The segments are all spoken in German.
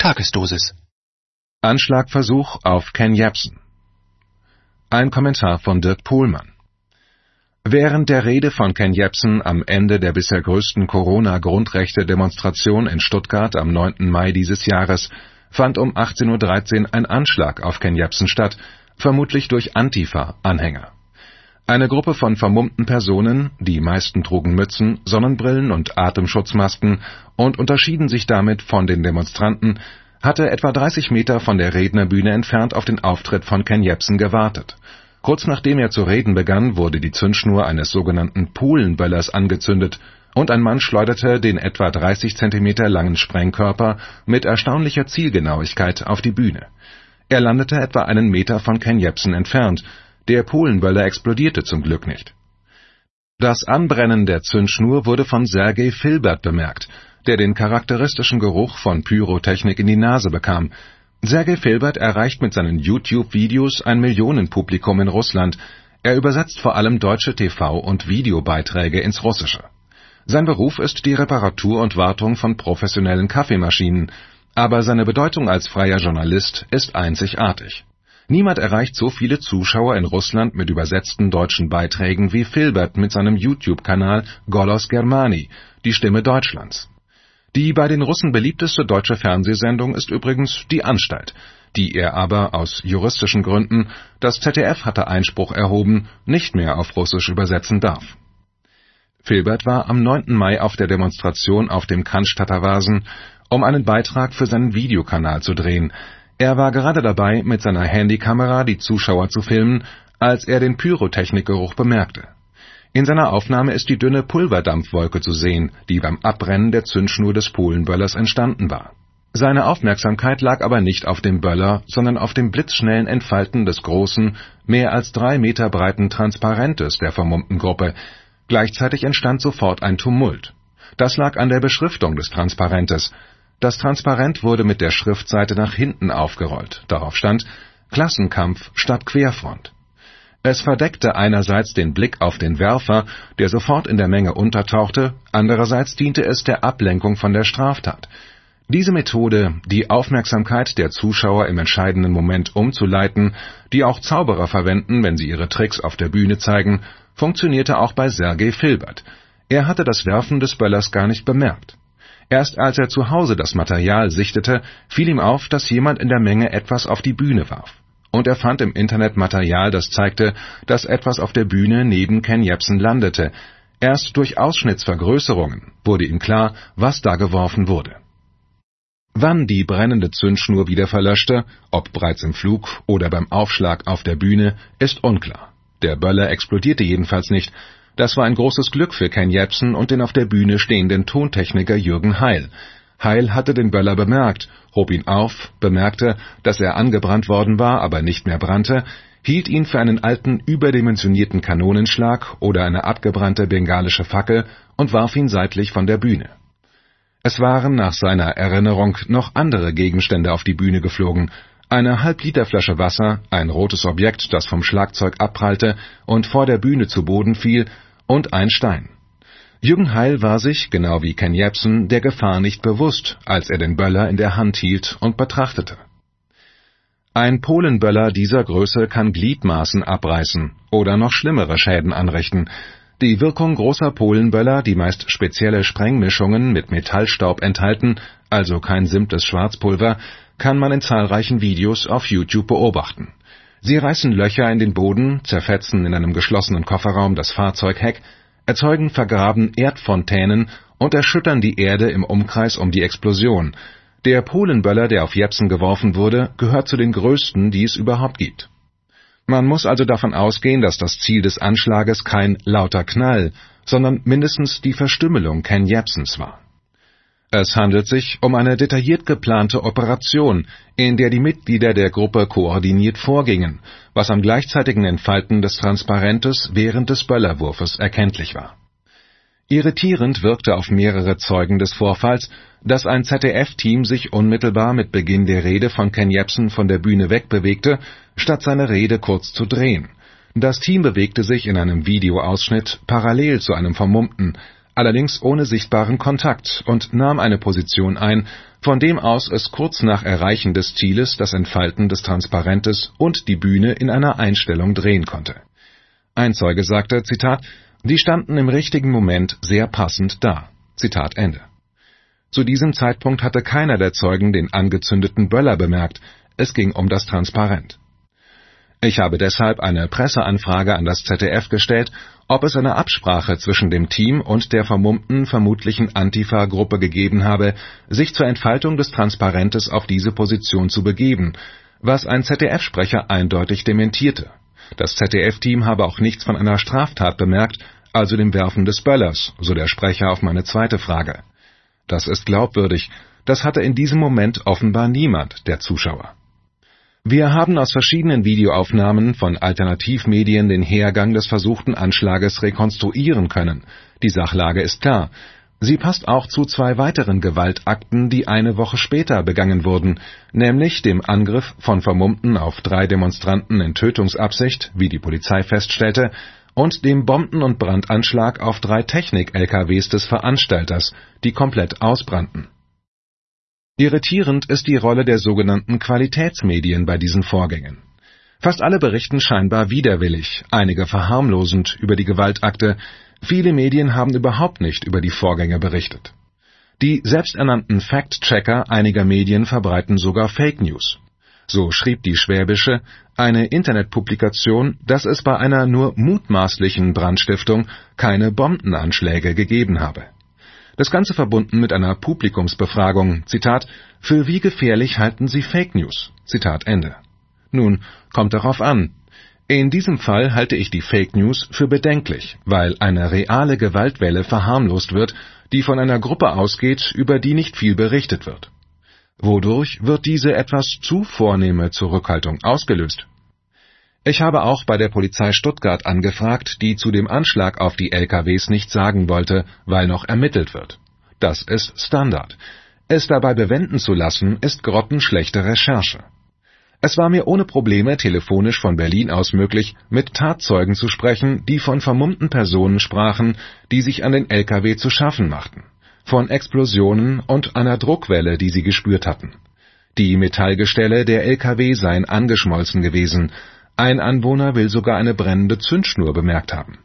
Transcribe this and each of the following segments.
Tagesdosis. Anschlagversuch auf Ken Jebsen. Ein Kommentar von Dirk Pohlmann. Während der Rede von Ken Jebsen am Ende der bisher größten Corona-Grundrechte-Demonstration in Stuttgart am 9. Mai dieses Jahres fand um 18:13 Uhr ein Anschlag auf Ken Jebsen statt, vermutlich durch Antifa-Anhänger. Eine Gruppe von vermummten Personen, die meisten trugen Mützen, Sonnenbrillen und Atemschutzmasken und unterschieden sich damit von den Demonstranten, hatte etwa 30 Meter von der Rednerbühne entfernt auf den Auftritt von Ken Jebsen gewartet. Kurz nachdem er zu reden begann, wurde die Zündschnur eines sogenannten Polenböllers angezündet und ein Mann schleuderte den etwa 30 Zentimeter langen Sprengkörper mit erstaunlicher Zielgenauigkeit auf die Bühne. Er landete etwa einen Meter von Ken Jebsen entfernt. Der Polenböller explodierte zum Glück nicht. Das Anbrennen der Zündschnur wurde von Sergej Filbert bemerkt, der den charakteristischen Geruch von Pyrotechnik in die Nase bekam. Sergej Filbert erreicht mit seinen YouTube-Videos ein Millionenpublikum in Russland. Er übersetzt vor allem deutsche TV- und Videobeiträge ins Russische. Sein Beruf ist die Reparatur und Wartung von professionellen Kaffeemaschinen, aber seine Bedeutung als freier Journalist ist einzigartig. Niemand erreicht so viele Zuschauer in Russland mit übersetzten deutschen Beiträgen wie Filbert mit seinem YouTube-Kanal Golos Germani, die Stimme Deutschlands. Die bei den Russen beliebteste deutsche Fernsehsendung ist übrigens Die Anstalt, die er aber aus juristischen Gründen, das ZDF hatte Einspruch erhoben, nicht mehr auf Russisch übersetzen darf. Filbert war am 9. Mai auf der Demonstration auf dem Cannstatter Vasen, um einen Beitrag für seinen Videokanal zu drehen. Er war gerade dabei, mit seiner Handykamera die Zuschauer zu filmen, als er den Pyrotechnikgeruch bemerkte. In seiner Aufnahme ist die dünne Pulverdampfwolke zu sehen, die beim Abbrennen der Zündschnur des Polenböllers entstanden war. Seine Aufmerksamkeit lag aber nicht auf dem Böller, sondern auf dem blitzschnellen Entfalten des großen, mehr als 3 Meter breiten Transparentes der vermummten Gruppe. Gleichzeitig entstand sofort ein Tumult. Das lag an der Beschriftung des Transparentes. Das Transparent wurde mit der Schriftseite nach hinten aufgerollt. Darauf stand »Klassenkampf statt Querfront«. Es verdeckte einerseits den Blick auf den Werfer, der sofort in der Menge untertauchte, andererseits diente es der Ablenkung von der Straftat. Diese Methode, die Aufmerksamkeit der Zuschauer im entscheidenden Moment umzuleiten, die auch Zauberer verwenden, wenn sie ihre Tricks auf der Bühne zeigen, funktionierte auch bei Sergej Filbert. Er hatte das Werfen des Böllers gar nicht bemerkt. Erst als er zu Hause das Material sichtete, fiel ihm auf, dass jemand in der Menge etwas auf die Bühne warf. Und er fand im Internet Material, das zeigte, dass etwas auf der Bühne neben Ken Jebsen landete. Erst durch Ausschnittsvergrößerungen wurde ihm klar, was da geworfen wurde. Wann die brennende Zündschnur wieder verlöschte, ob bereits im Flug oder beim Aufschlag auf der Bühne, ist unklar. Der Böller explodierte jedenfalls nicht. Das war ein großes Glück für Ken Jebsen und den auf der Bühne stehenden Tontechniker Jürgen Heil. Heil hatte den Böller bemerkt, hob ihn auf, bemerkte, dass er angebrannt worden war, aber nicht mehr brannte, hielt ihn für einen alten, überdimensionierten Kanonenschlag oder eine abgebrannte bengalische Fackel und warf ihn seitlich von der Bühne. Es waren nach seiner Erinnerung noch andere Gegenstände auf die Bühne geflogen, eine Halb-Liter-Flasche Wasser, ein rotes Objekt, das vom Schlagzeug abprallte und vor der Bühne zu Boden fiel, und ein Stein. Jürgen Heil war sich, genau wie Ken Jebsen, der Gefahr nicht bewusst, als er den Böller in der Hand hielt und betrachtete. Ein Polenböller dieser Größe kann Gliedmaßen abreißen oder noch schlimmere Schäden anrichten. Die Wirkung großer Polenböller, die meist spezielle Sprengmischungen mit Metallstaub enthalten, also kein simples Schwarzpulver, kann man in zahlreichen Videos auf YouTube beobachten. Sie reißen Löcher in den Boden, zerfetzen in einem geschlossenen Kofferraum das Fahrzeugheck, erzeugen vergraben Erdfontänen und erschüttern die Erde im Umkreis um die Explosion. Der Polenböller, der auf Jebsen geworfen wurde, gehört zu den größten, die es überhaupt gibt. Man muss also davon ausgehen, dass das Ziel des Anschlages kein lauter Knall, sondern mindestens die Verstümmelung Ken Jebsens war. Es handelt sich um eine detailliert geplante Operation, in der die Mitglieder der Gruppe koordiniert vorgingen, was am gleichzeitigen Entfalten des Transparentes während des Böllerwurfes erkenntlich war. Irritierend wirkte auf mehrere Zeugen des Vorfalls, dass ein ZDF-Team sich unmittelbar mit Beginn der Rede von Ken Jebsen von der Bühne wegbewegte, statt seine Rede kurz zu drehen. Das Team bewegte sich in einem Videoausschnitt parallel zu einem vermummten, allerdings ohne sichtbaren Kontakt, und nahm eine Position ein, von dem aus es kurz nach Erreichen des Zieles das Entfalten des Transparentes und die Bühne in einer Einstellung drehen konnte. Ein Zeuge sagte, Zitat, »Die standen im richtigen Moment sehr passend da.« Zitat Ende. Zu diesem Zeitpunkt hatte keiner der Zeugen den angezündeten Böller bemerkt, es ging um das Transparent. Ich habe deshalb eine Presseanfrage an das ZDF gestellt, ob es eine Absprache zwischen dem Team und der vermummten, vermutlichen Antifa-Gruppe gegeben habe, sich zur Entfaltung des Transparentes auf diese Position zu begeben, was ein ZDF-Sprecher eindeutig dementierte. Das ZDF-Team habe auch nichts von einer Straftat bemerkt, also dem Werfen des Böllers, so der Sprecher auf meine zweite Frage. Das ist glaubwürdig, das hatte in diesem Moment offenbar niemand der Zuschauer. Wir haben aus verschiedenen Videoaufnahmen von Alternativmedien den Hergang des versuchten Anschlages rekonstruieren können. Die Sachlage ist klar. Sie passt auch zu 2 weiteren Gewaltakten, die eine Woche später begangen wurden, nämlich dem Angriff von Vermummten auf 3 Demonstranten in Tötungsabsicht, wie die Polizei feststellte, und dem Bomben- und Brandanschlag auf 3 Technik-LKWs des Veranstalters, die komplett ausbrannten. Irritierend ist die Rolle der sogenannten Qualitätsmedien bei diesen Vorgängen. Fast alle berichten scheinbar widerwillig, einige verharmlosend über die Gewaltakte, viele Medien haben überhaupt nicht über die Vorgänge berichtet. Die selbsternannten Fact-Checker einiger Medien verbreiten sogar Fake News. So schrieb die Schwäbische, eine Internetpublikation, dass es bei einer nur mutmaßlichen Brandstiftung keine Bombenanschläge gegeben habe. Das Ganze verbunden mit einer Publikumsbefragung, Zitat, »Für wie gefährlich halten Sie Fake News?« Zitat Ende. Nun, kommt darauf an. In diesem Fall halte ich die Fake News für bedenklich, weil eine reale Gewaltwelle verharmlost wird, die von einer Gruppe ausgeht, über die nicht viel berichtet wird. Wodurch wird diese etwas zu vornehme Zurückhaltung ausgelöst? Ich habe auch bei der Polizei Stuttgart angefragt, die zu dem Anschlag auf die LKWs nichts sagen wollte, weil noch ermittelt wird. Das ist Standard. Es dabei bewenden zu lassen, ist grottenschlechte Recherche. Es war mir ohne Probleme telefonisch von Berlin aus möglich, mit Tatzeugen zu sprechen, die von vermummten Personen sprachen, die sich an den LKW zu schaffen machten, von Explosionen und einer Druckwelle, die sie gespürt hatten. Die Metallgestelle der LKW seien angeschmolzen gewesen. Ein Anwohner will sogar eine brennende Zündschnur bemerkt haben.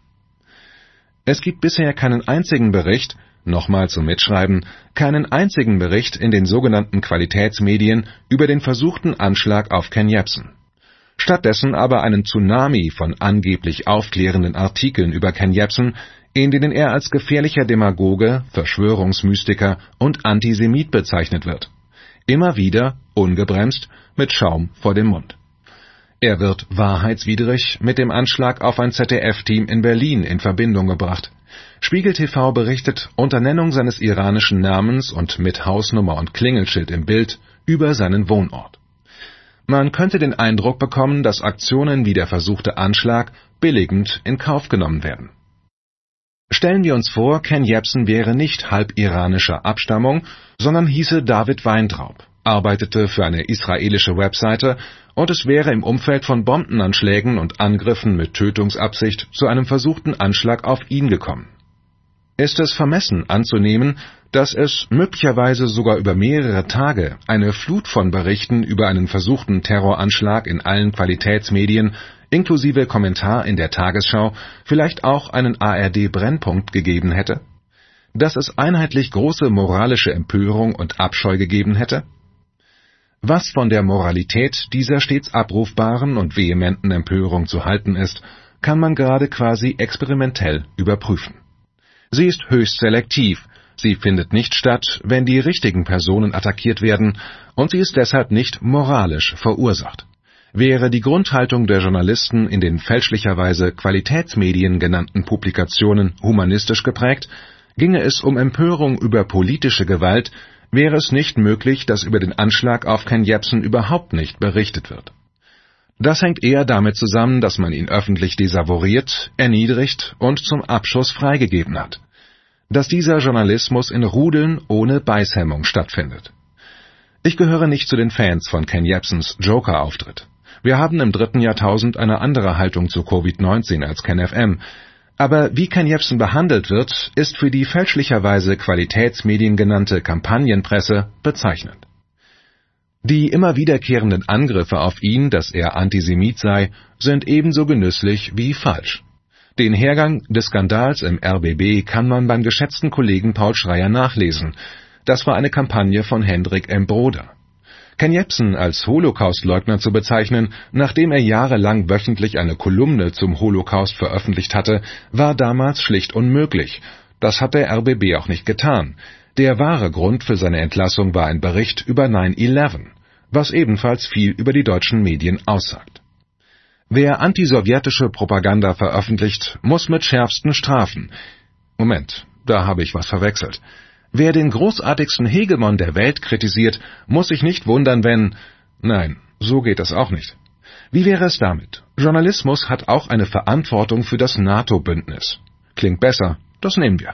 Es gibt bisher keinen einzigen Bericht, nochmal zum Mitschreiben, keinen einzigen Bericht in den sogenannten Qualitätsmedien über den versuchten Anschlag auf Ken Jebsen. Stattdessen aber einen Tsunami von angeblich aufklärenden Artikeln über Ken Jebsen, in denen er als gefährlicher Demagoge, Verschwörungsmystiker und Antisemit bezeichnet wird. Immer wieder, ungebremst, mit Schaum vor dem Mund. Er wird wahrheitswidrig mit dem Anschlag auf ein ZDF-Team in Berlin in Verbindung gebracht. Spiegel TV berichtet unter Nennung seines iranischen Namens und mit Hausnummer und Klingelschild im Bild über seinen Wohnort. Man könnte den Eindruck bekommen, dass Aktionen wie der versuchte Anschlag billigend in Kauf genommen werden. Stellen wir uns vor, Ken Jebsen wäre nicht halb iranischer Abstammung, sondern hieße David Weintraub, arbeitete für eine israelische Webseite und es wäre im Umfeld von Bombenanschlägen und Angriffen mit Tötungsabsicht zu einem versuchten Anschlag auf ihn gekommen. Ist es vermessen anzunehmen, dass es möglicherweise sogar über mehrere Tage eine Flut von Berichten über einen versuchten Terroranschlag in allen Qualitätsmedien inklusive Kommentar in der Tagesschau, vielleicht auch einen ARD-Brennpunkt gegeben hätte? Dass es einheitlich große moralische Empörung und Abscheu gegeben hätte? Was von der Moralität dieser stets abrufbaren und vehementen Empörung zu halten ist, kann man gerade quasi experimentell überprüfen. Sie ist höchst selektiv, sie findet nicht statt, wenn die richtigen Personen attackiert werden, und sie ist deshalb nicht moralisch verursacht. Wäre die Grundhaltung der Journalisten in den fälschlicherweise Qualitätsmedien genannten Publikationen humanistisch geprägt, ginge es um Empörung über politische Gewalt, wäre es nicht möglich, dass über den Anschlag auf Ken Jebsen überhaupt nicht berichtet wird. Das hängt eher damit zusammen, dass man ihn öffentlich desavouiert, erniedrigt und zum Abschuss freigegeben hat. Dass dieser Journalismus in Rudeln ohne Beißhemmung stattfindet. Ich gehöre nicht zu den Fans von Ken Jebsens Joker-Auftritt. Wir haben im 3. Jahrtausend eine andere Haltung zu Covid-19 als KenFM. Aber wie Ken Jebsen behandelt wird, ist für die fälschlicherweise Qualitätsmedien genannte Kampagnenpresse bezeichnend. Die immer wiederkehrenden Angriffe auf ihn, dass er Antisemit sei, sind ebenso genüsslich wie falsch. Den Hergang des Skandals im RBB kann man beim geschätzten Kollegen Paul Schreyer nachlesen. Das war eine Kampagne von Hendrik M. Broder. Ken Jebsen als Holocaustleugner zu bezeichnen, nachdem er jahrelang wöchentlich eine Kolumne zum Holocaust veröffentlicht hatte, war damals schlicht unmöglich. Das hat der RBB auch nicht getan. Der wahre Grund für seine Entlassung war ein Bericht über 9/11, was ebenfalls viel über die deutschen Medien aussagt. Wer antisowjetische Propaganda veröffentlicht, muss mit schärfsten Strafen. Moment, da habe ich was verwechselt. Wer den großartigsten Hegemon der Welt kritisiert, muss sich nicht wundern, wenn... Nein, so geht es auch nicht. Wie wäre es damit? Journalismus hat auch eine Verantwortung für das NATO-Bündnis. Klingt besser, das nehmen wir.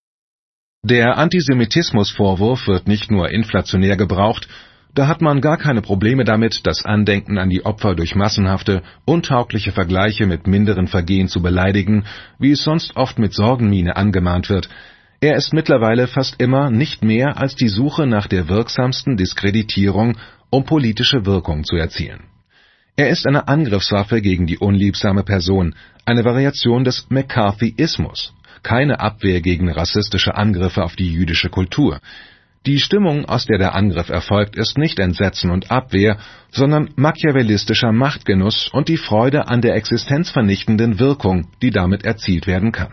Der Antisemitismusvorwurf wird nicht nur inflationär gebraucht, da hat man gar keine Probleme damit, das Andenken an die Opfer durch massenhafte, untaugliche Vergleiche mit minderen Vergehen zu beleidigen, wie es sonst oft mit Sorgenmiene angemahnt wird. Er ist mittlerweile fast immer nicht mehr als die Suche nach der wirksamsten Diskreditierung, um politische Wirkung zu erzielen. Er ist eine Angriffswaffe gegen die unliebsame Person, eine Variation des McCarthyismus, keine Abwehr gegen rassistische Angriffe auf die jüdische Kultur. Die Stimmung, aus der der Angriff erfolgt, ist nicht Entsetzen und Abwehr, sondern machiavellistischer Machtgenuss und die Freude an der existenzvernichtenden Wirkung, die damit erzielt werden kann.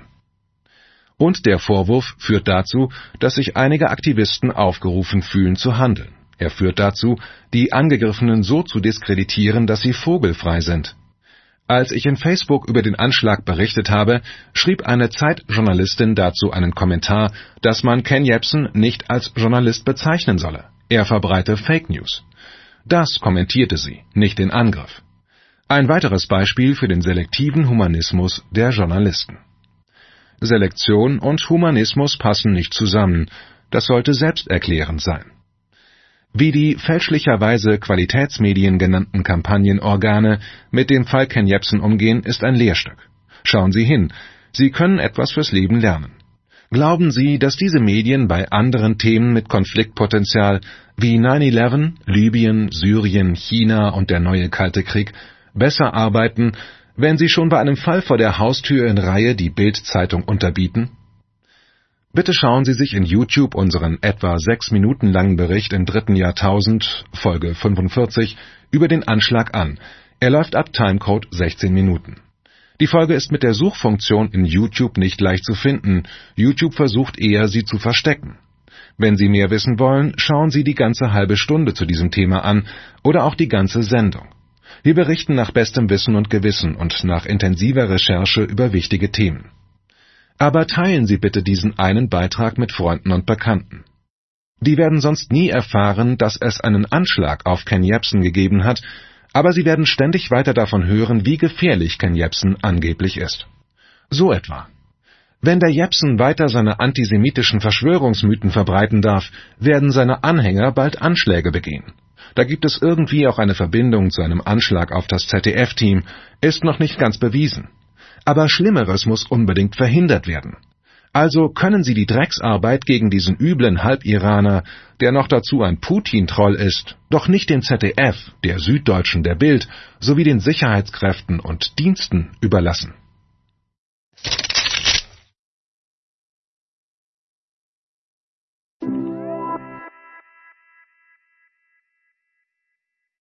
Und der Vorwurf führt dazu, dass sich einige Aktivisten aufgerufen fühlen zu handeln. Er führt dazu, die Angegriffenen so zu diskreditieren, dass sie vogelfrei sind. Als ich in Facebook über den Anschlag berichtet habe, schrieb eine Zeitjournalistin dazu einen Kommentar, dass man Ken Jebsen nicht als Journalist bezeichnen solle. Er verbreite Fake News. Das kommentierte sie, nicht den Angriff. Ein weiteres Beispiel für den selektiven Humanismus der Journalisten. Selektion und Humanismus passen nicht zusammen. Das sollte selbsterklärend sein. Wie die fälschlicherweise Qualitätsmedien genannten Kampagnenorgane mit dem Fall Ken Jebsen umgehen, ist ein Lehrstück. Schauen Sie hin, Sie können etwas fürs Leben lernen. Glauben Sie, dass diese Medien bei anderen Themen mit Konfliktpotenzial wie 9/11, Libyen, Syrien, China und der neue Kalte Krieg besser arbeiten, wenn sie schon bei einem Fall vor der Haustür in Reihe die Bild-Zeitung unterbieten? Bitte schauen Sie sich in YouTube unseren etwa 6 Minuten langen Bericht im 3. Jahrtausend, Folge 45, über den Anschlag an. Er läuft ab Timecode 16 Minuten. Die Folge ist mit der Suchfunktion in YouTube nicht leicht zu finden. YouTube versucht eher, sie zu verstecken. Wenn Sie mehr wissen wollen, schauen Sie die ganze halbe Stunde zu diesem Thema an oder auch die ganze Sendung. Wir berichten nach bestem Wissen und Gewissen und nach intensiver Recherche über wichtige Themen. Aber teilen Sie bitte diesen einen Beitrag mit Freunden und Bekannten. Die werden sonst nie erfahren, dass es einen Anschlag auf Ken Jebsen gegeben hat, aber sie werden ständig weiter davon hören, wie gefährlich Ken Jebsen angeblich ist. So etwa. Wenn der Jebsen weiter seine antisemitischen Verschwörungsmythen verbreiten darf, werden seine Anhänger bald Anschläge begehen. Da gibt es irgendwie auch eine Verbindung zu einem Anschlag auf das ZDF-Team, ist noch nicht ganz bewiesen. Aber Schlimmeres muss unbedingt verhindert werden. Also können Sie die Drecksarbeit gegen diesen üblen Halbiraner, der noch dazu ein Putin-Troll ist, doch nicht dem ZDF, der Süddeutschen, der Bild sowie den Sicherheitskräften und Diensten überlassen.